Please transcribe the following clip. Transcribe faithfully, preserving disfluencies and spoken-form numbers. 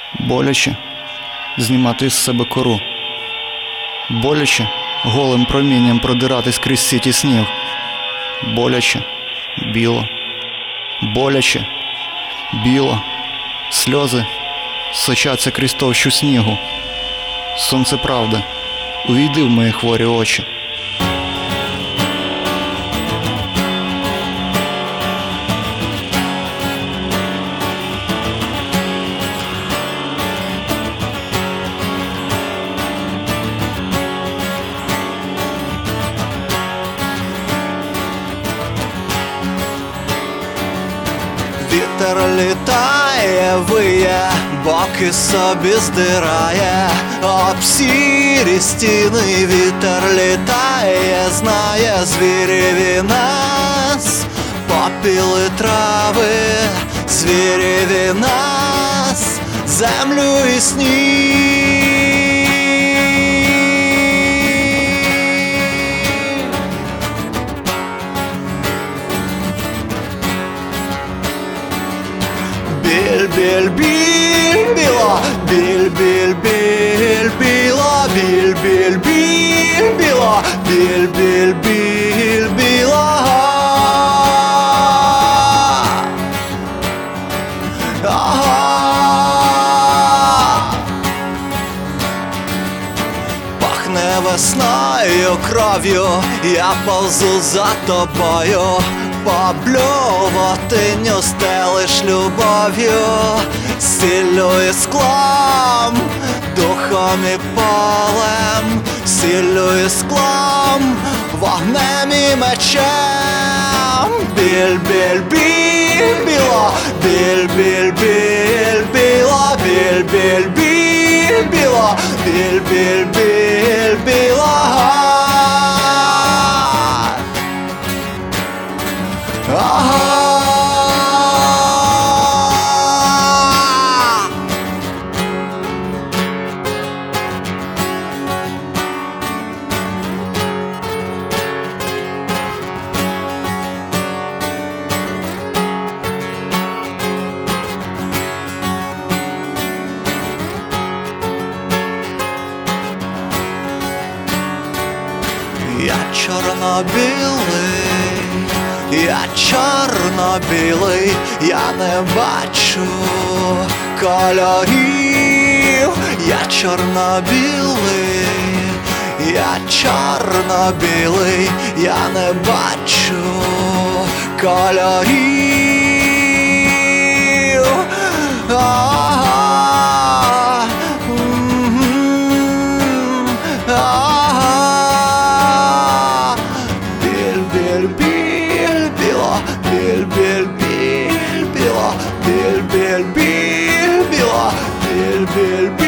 Боляче знімати із себе кору. Боляче голим промінням продиратись крізь сіті снів. Боляче, біло, боляче, біло, сльози сочаться крізь товщу снігу. Сонце правди, увійди в мої хворі очі. Вітер літає, виє, боки собі здирає, об сірі стіни вітер літає, знає звірєві нас, попіли трави, звірєві нас, землю і сніг. Біль, біль, біло, біль, біль, біль, біло, біль, біль, біль, біло, біль, біль, біль, біло. Пахне весною кров'ю, я повзу за тобою. По блювотиню стелиш любов'ю, сіллю і склом, духом і полем, сіллю і склом, вогнем і мечем. Біль, біль, біль, біло, біль, біль, біль, біло, біль, біль, біль, біло, біль, біль, біль, біло. Я чорно-білий, я чорно-білий, я не бачу кольорів. Я чорно-білий, я чорно-білий, я не бачу кольорів. А-а-а, м-м-м, а-а-а. Біль, біль, біль, біло, біль, біль, біль, біло, біль, біль, біль, біло, біль, біль,